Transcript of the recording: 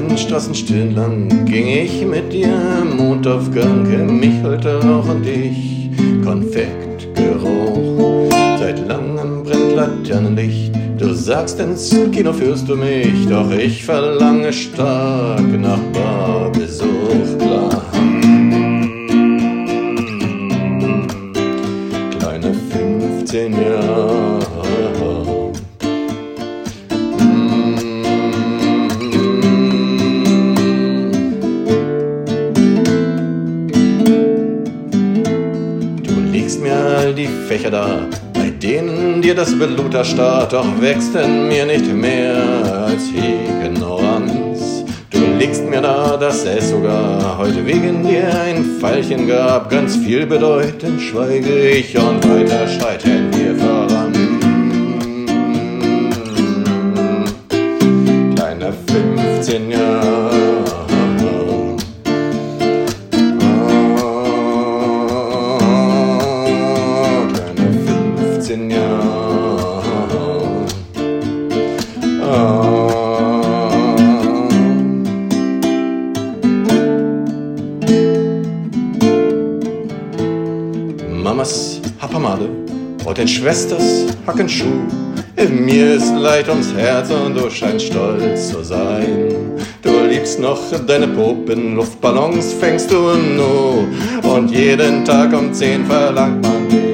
dunklen Straßen still lang ging ich mit dir Mondaufgang, mich heute Rauch und ich Konfektgeruch. Seit langem brennt Laternenlicht, du sagst, ins Kino führst du mich, doch ich verlange stark nach Barbesuch, klar. Kleine 15 Jahre. Mir all die Fächer da, bei denen dir das Blut erstarrt, doch wächst in mir nicht mehr als Ignoranz. Du legst mir da, dass es sogar heute wegen dir ein Pfeilchen gab, ganz viel bedeutend schweige ich und weiter schreiten wir voran. Kleine 15 Jahre. Mamas Happamade und den Schwesters Hackenschuh. Mir ist leid ums Herz und du scheinst stolz zu sein. Du liebst noch deine Puppen, Luftballons fängst du nur. Und jeden Tag um 10 verlangt man dich.